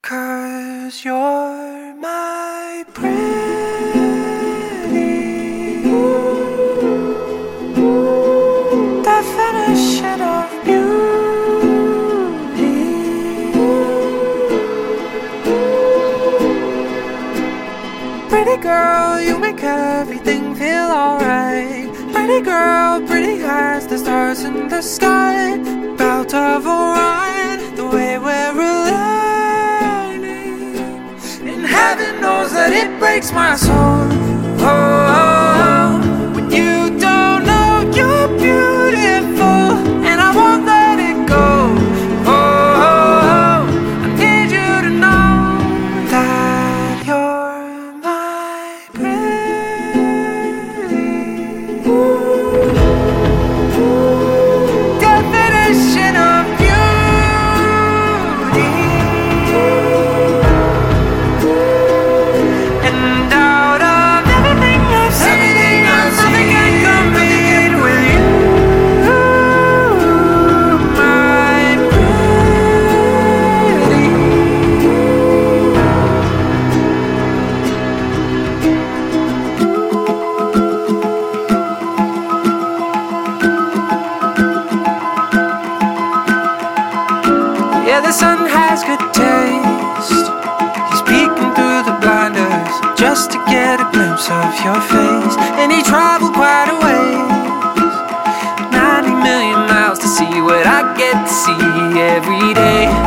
'Cause you're my pretty definition of beauty. Pretty girl, you make everything feel alright. Pretty girl, pretty as the stars in the sky. About of Orion, the way we're aligning. And heaven knows that it breaks my soul. Oh, oh, oh. When you don't know you're beautiful, and I won't let it go. Oh, oh, oh. I need you to know that you're my pretty definition of beauty. And out of everything I've seen, nothing can compete with you, my pretty. Yeah, the sun has good taste. He's peeking through the blinders just to get a glimpse of your face. And he traveled quite a ways, 90 million miles to see what I get to see every day.